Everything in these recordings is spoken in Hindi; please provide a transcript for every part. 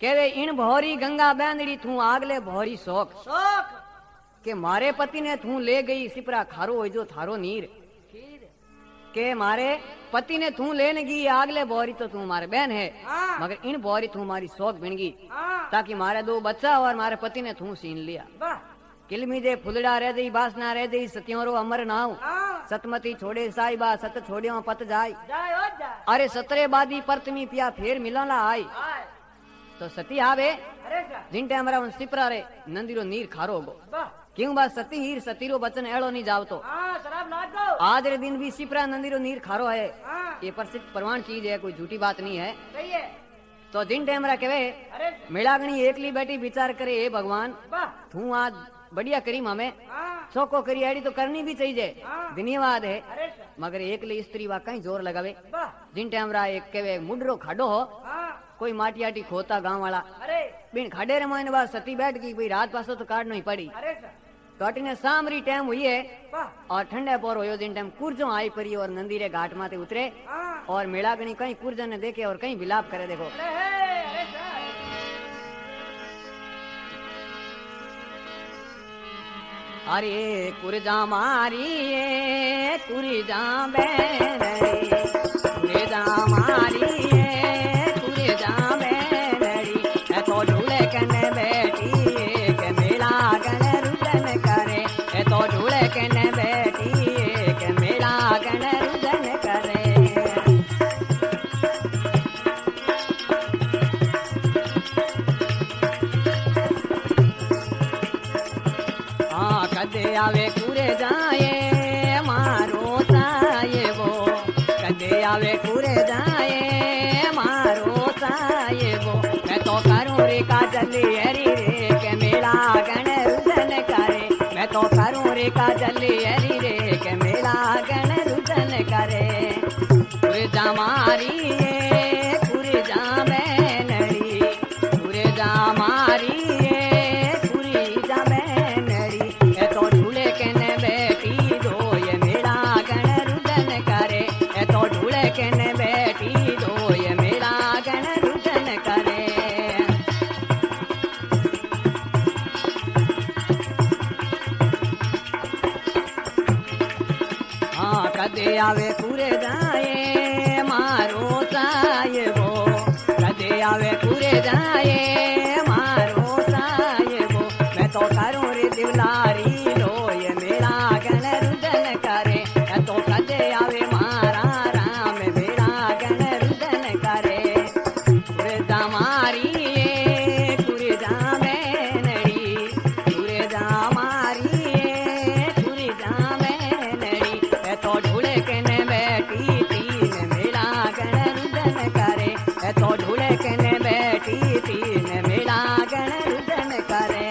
केवे इन भौरी गंगा बैंदड़ी तू आगले भौरी शौक शौक के मारे पति ने तू ले गई सिपरा खारो हो जो थारो नीर खीर के मारे पति ने तू लेने गई आगले बोरी तो तू मारे बहन है हाँ। मगर इन बोरी तू हमारी शौक बन गई हाँ ताकि मारे दो बच्चा और मारे पति ने तू सीन लिया वाह किलमी दे फुलड़ा रह दई बास ना रह दई सत्योरो अमर नाव हाँ सतमती छोड़े साईबा सत छोड़ियो पत जाय जाए हो जाए अरे सतरे बादी परतमी पिया फेर मिलला आय आए तो सती आवे अरे सा जिन टाइम रा सिपरा रे नंदीरो नीर खारो गो वाह क्यों बा सती हीर सतीरो बचन एड़ो नहीं जावतो हाँ शराब ना दो आज रे दिन भी सिपरा नंदीरो नीर खारो है हाँ ये प्रसिद्ध प्रमाण चीज है कोई झूठी बात नहीं है सही है तो जिन टाइम रा कहे अरे मेलागणी एकली बैठी विचार करे हे भगवान वाह तू आज बढ़िया करी हमें हाँ चौको करी आड़ी तो करनी भी चाहिए हाँ। धन्यवाद है अरे सा मगर एकली स्त्री वा कहीं जोर लगावे वाह जिन टाइम रा एक कहे मुडरो खाडो हो हाँ कोई माटियाटी खोता गांव वाला अरे बिन खाडे रे मायने बात सती बैठ गई भाई रात पासो तो काटनो ही पड़ी अरे सा तो अटीने सामरी टाइम हुई है वाह और ठंडे पोर होयो जिन टाइम कुर्जो आई परी और नंदी रे घाट माथे उतरे हाँ और मेलागणी कहीं कुर्जन ने देखे और कहीं विलाप करे देखो अरे सा अरे कुरजा मारी कुरजा बैनरी कुरजा मारी कुरजा बैनरी तो ढूले कने बैठी के मेला गण रुदन करे तो ढूले कने बैठी के मेला गण रुदन करे हाँ कदे आवे कुरे जाए मारो साये वो कदे आवे कुरे जाए मारो साये वो मैं तो करूँ रे काजली हरी रे के मेला गण रुदन करे मैं तो करूँ रे काजली हरी रे के मेला गण रुदन करे कुरे जा मारी कुरे जा बैनरी कुरे जा मारी कुरे जा बैनरी ए तो ढूले केने बैठी दो ये मेरा गण रुदन करे ए तो ढूले केने बैठी दो ये मेरा गण रुदन करे हाँ कदे आवे पूरे जाए मारो साये वो कदे आवे पूरे जाए मारो साये वो मैं तो करूँ रे दिवलारी लो ये मेरा गण रुदन करे मैं तो कदे आवे मारा राम मेरा गण रुदन करे कुरजा मारी कुरजा बैनड़ी कुरजा मारी कुरजा बैनड़ी ए तो ढूले केने बैठी तीन मेरा गण रुदन करे ए तो ढूले केने बैठी तीन मेरा गण रुदन करे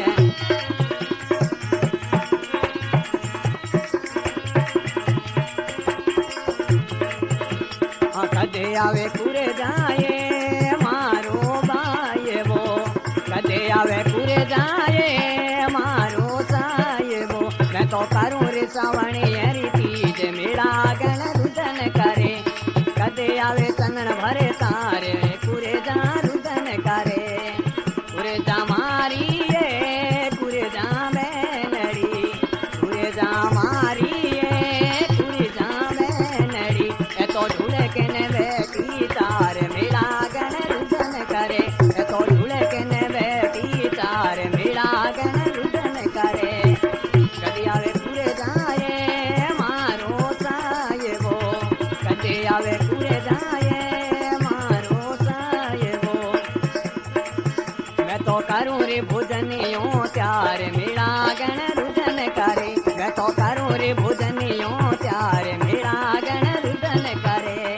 कदे आवे कुरे जाए मारो बाये वो कदे आवे कुरे जाए मारो साये वो मैं तो करूँ रे सावणी हरी तीज मेरा गण रुदन करे कदे आवे चंदन भरे तारे कुरे जा रुदन करे कुरे जा मारी कुरे जा बैनड़ी कुरे जा मारी कुरे जा बैनड़ी ए तो ढूले केने बैठी तार मेरा गण रुदन करे ए तो ढूले केने बैठी तार मेरा गण रुदन करे कदे आवे पूरे जाए मारो साये वो कदे आवे पूरे जाए मारो साये वो मैं तो करूँ रे भोजनियों त्यार मेरा गण रुदन करे मैं तो करूँ रे भोजनियों त्यार मेरा गण रुदन करे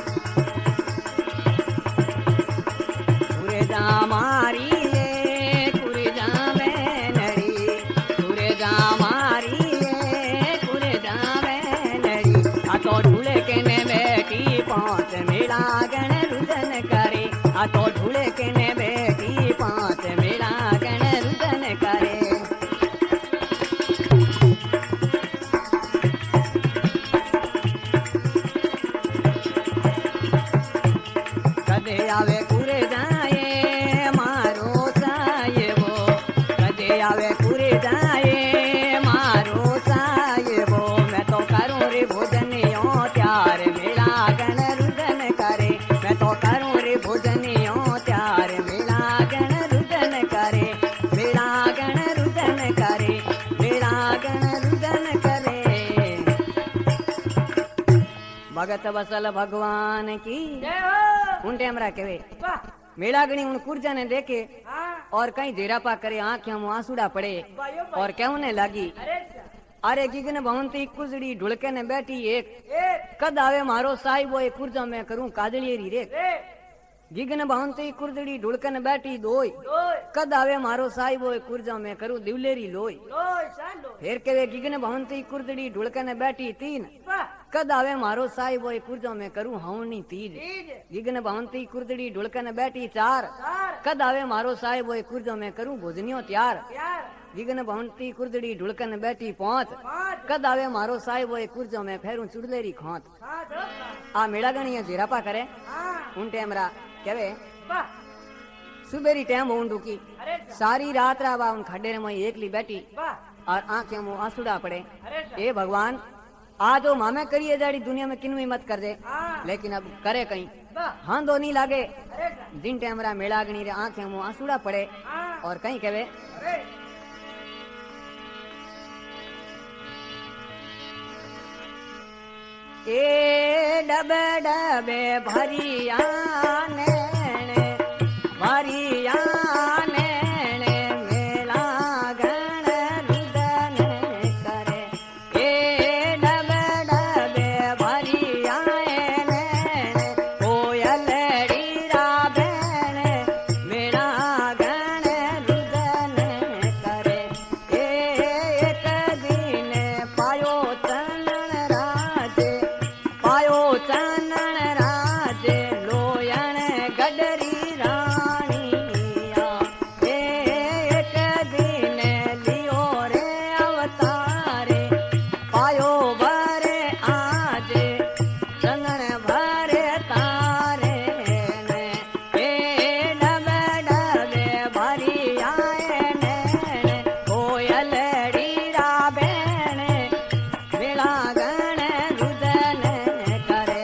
कुरजा मारी कुरजा बैनड़ी कुरजा मारी कुरजा बैनड़ी आ तो ढूले केने बैठी पाँच मेरा गण रुदन करे आ तो ढूले केने बैठी पाँच मेरा गण रुदन करे कदे आवे कुरे जाए भगत वसल भगवान की जय हो उन टेमरा कहे वाह मेलागणी उन कुर्जा ने देखे हाँ और कहीं जेरापा करे आंखों में आंसुड़ा पड़े भाइयों और कहने लगी अरे सा अरे गिगन भवंती कुजड़ी ढुलके ने बैठी एक एक कद आवे मारो साहिब वो कुर्जा में करूं काजलियरी रे रे गिगन भवंती कुर्जड़ी ढुलकन बैठी दोई लोय कद आवे मारो साहिब वो कुर्जा में करूं दिवलेरी लोई लोय सालो फिर कहे गिगन भवंती कुर्जड़ी ढुलकन बैठी तीन वाह कद आवे मारो साहिब वो कुर्जा में करूं हवनी तीज तीज गिगन भवंती कुर्जड़ी ढुलकन बैठी चार चार कद आवे मारो साहिब वो कुर्जा में करूं भोजनियो त्यार यार गिगन भवंती कुर्जड़ी ढुलकन बैठी पांच पांच कद आवे मारो साहिब वो कुर्जा में फेरू चुड़लेरी खोत सात होता आ मेड़ागणी जेरापा करे हाँ उन टेमरा कहे वाह सुबेरी टाइम होन रुकी अरे सा सारी रात रहा उन खड्डे में एकली बैठी वाह और आंखें मुंह आंसुड़ा पड़े अरे सा ए भगवान आज वो मामे करिए जाड़ी दुनिया में किन्नू मत कर दे हाँ लेकिन अब करे कहीं वाह हाँ दो नहीं लागे अरे सा दिन टाइमरा मेड़ागणी रे आंखें मुंह आंसुड़ा पड़े हाँ और कहीं कहे अरे ए डबे डबे भरिया नेणे भरिया नेणे मेला गण रुदन करे ए डबे डबे भरिया नेणे कोयलड़ी राबेण मेला गण रुदन करे एक दिन पायो चंदन राजे पायो चंदन राजे लोयण गडरी रानिया एक दिन लियो रे अवतारे पायो भरे आजे चंदन भरे तारे ने डबे डबे भरी आए ने कोयलड़ी राबेण मेला गण रुदन करे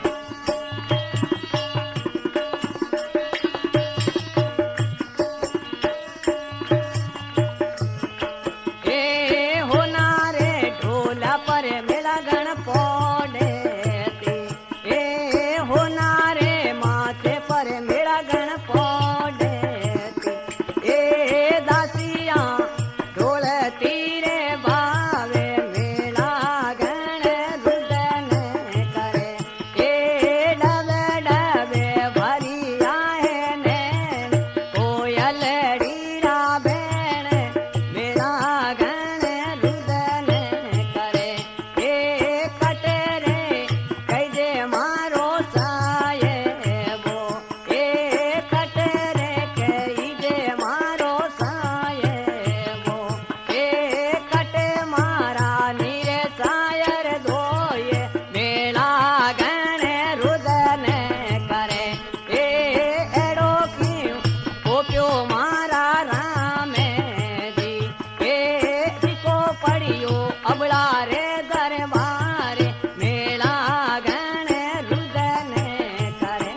ए होना रे ढोला पर मेला गण पोडे ए होना रे माथे पर मेला गण पोडे ए दासिया ढोल तीरे भावे मेला गण रुदन करे ए डबे डबे भरी आए ने कोयलड़ी राबेण मेला गण रुदन करे ए कटरे कैजे मारो साहेबो ए कटरे कैजे मारो साहेबो ए कटे मारा नीरे सायर धोये मेला गण रुदन करे ए एड़ो क्यों ओप्यो मारा रामे जी ए बिको पड़ियो अबड़ा रे दरबारे मेला गण रुदन करे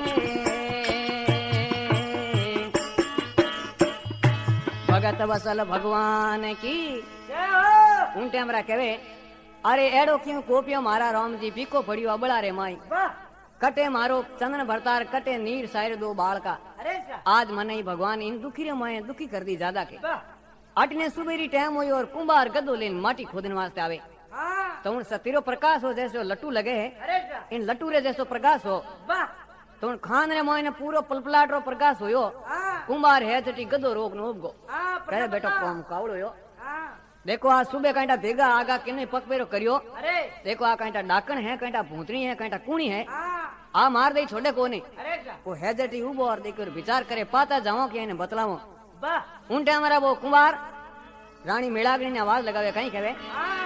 भगत वसल भगवान की जय हो उन टेमरा कहे अरे एड़ो क्यों कोपियो मारा राम जी बीको पड़ियो अबड़ा रे माई वाह कटे मारो चंदन भरतार कटे नीर सायर दो बाल का अरे सा आज मने ही भगवान इन दुखी रे माए दुखी कर दी ज्यादा के वाह अटने सुबेरी टाइम हुई और कुंभार गद्दो लेन माटी खोदने वास्ते आवे हाँ तो उन सतीरो प्रकाश हो जैसे लट्टू लगे है अरे सा इन लट्टू रे जैसो प्रकाश हो वाह तो उन खान रे मोय ने पूरो पलपलाट रो प्रकाश होयो हाँ कुंभार है चटी गद्दो रोग नो उपगो हाँ करे बेटो कौम कावड़ो यो हाँ देखो आज सुबह कांटा भेगा आगा किने पग पेरो करियो अरे देखो आ कांटा डाकण है कांटा भूतरी है कांटा कूणी है हाँ आ मार दे छोड़े कोनी अरे सा वो है जटी उबो और देखो विचार करे पाता जाओ कि इन्हें बतलावो वाह उन टाइम वो कुंभार रानी मेड़ागणी ने आवाज लगावे कहीं कहे हाँ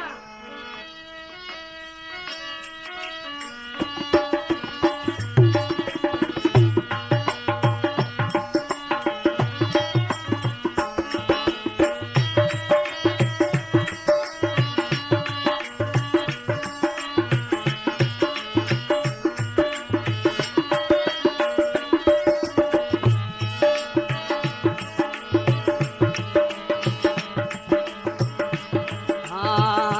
हाँ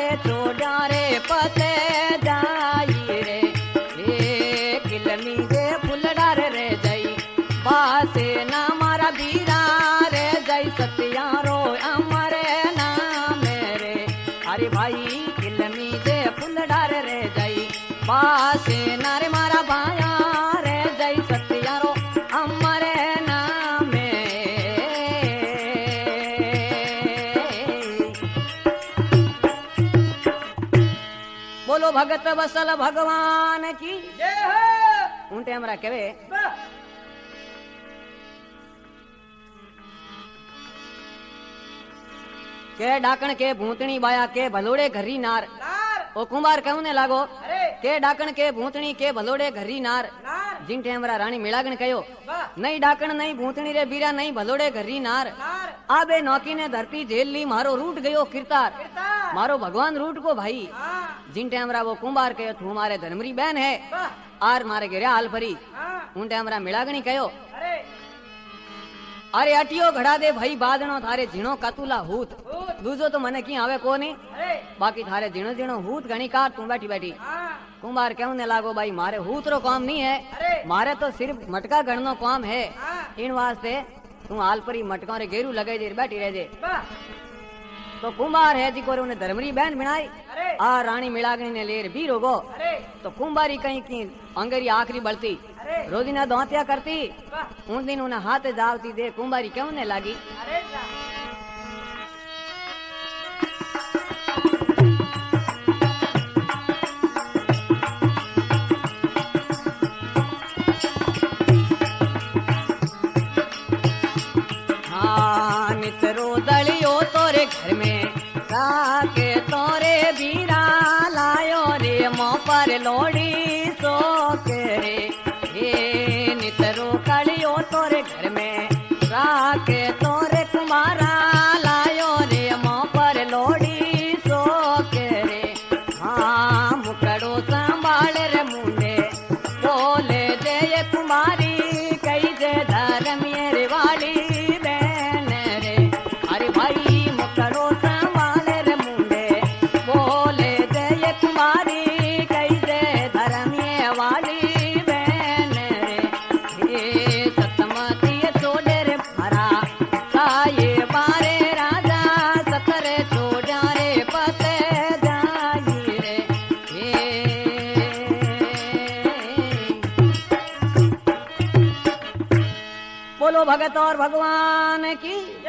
छोड़ा रे पते जाई रे हे किलमी दे फुलडार रे जई बासे ना मारा बीरा रे जई सत्यारो अमरे नाम रे अरे भाई किलमी दे फुलडार रे जई बासे ना रे मारा भाया रे जई सत्यारो अमरे नाम बोलो भगत वसल भगवान की जय हो ऊंटे हमरा केवे वाह के डाकण के भूतणी बाया के भलोड़े घरी नार नार ओ कुंभार कहने लागो अरे के डाकण के भूतणी के भलोड़े घरी नार नार जिन हमरा रानी मिलागण कयो वाह नहीं डाकण नहीं भूतणी रे बीरा नहीं भलोड़े घरी नार नार आबे नौकी ने धरती झेल ली मारो रूट गयो किरतार कीर्तन मारो भगवान रूट को भाई हाँ जिन हमरा वो कुंभार कयो तू हमारे धर्मरी बहन है वाह आर मारे गिरा हाल भरी हाँ उन हमरा मिलागणी कयो अरे अरे अटियो घड़ा दे भाई बादणो थारे झीणो कातुला हूत भूत दूजो तो मने की आवे कोनी अरे बाकी थारे झीणो झीणो हूत घणी कार तू बैठी बैठी हाँ कुंभार कहने लागो भाई मारे हूतरो काम नहीं है अरे मारे तो सिर्फ मटका गणनो काम है हाँ इन वास्ते तू हाल पर ही मटका रे गेरू लगाई दे बैठी रह दे वाह तो कुंभार है जी को उन्हें धर्मरी बहन बनाई अरे आ रानी मिलागणी ने लेर भी रोगो अरे तो कुंभारी कहीं की अंगरी आखरी बढ़ती अरे रोजीना दोहतिया करती वाह उन दिन उन्हें हाथ जावती दे कुंभारी कहने लगी अरे जा हाँ नितरो दलियो तोरे घर में राके तोरे बीरा लायो रे मों पर लोड़ी सो के रे हे नितरो कलियो तोरे घर में राके तोरे कुमारा लायो रे मों पर लोड़ी सो के रे हाँ मुकड़ो संभाल रे मुंडे बोले दे ये कुमारी कई जे धर्म ये वाली बहन रे अरे भाई मुकड़ो संभाल रे मुंडे बोले दे ये कुमारी कई जे धर्म ये वाली बहन रे हे सतमती छोड़े रे भरा काये बारे राजा सतरे छोड़ा रे पते जाई रे बोलो भगत और भगवान की